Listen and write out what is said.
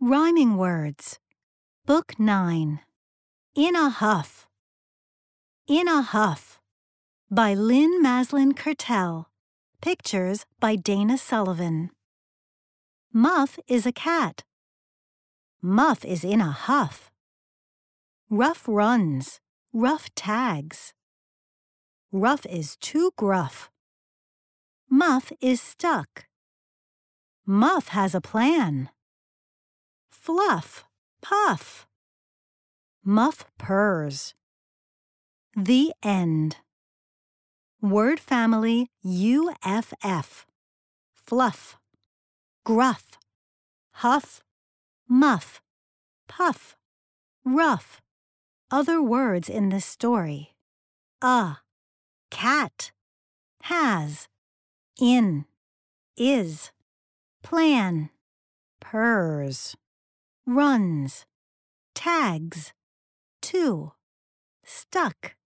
Rhyming words. Book 9. In a Huff. In a Huff. By Lynn Maslin Curtel. Pictures by Dana Sullivan. Muff is a cat. Muff is in a huff. Rough runs. Rough tags. Rough is too gruff. Muff is stuck. Muff has a plan. Fluff, puff. Muff purrs. The end. Word family UFF. Fluff, gruff, huff, muff, puff, rough. Other words in this story. A, cat, has, in, is, plan, purrs, runs, tags, to, stuck.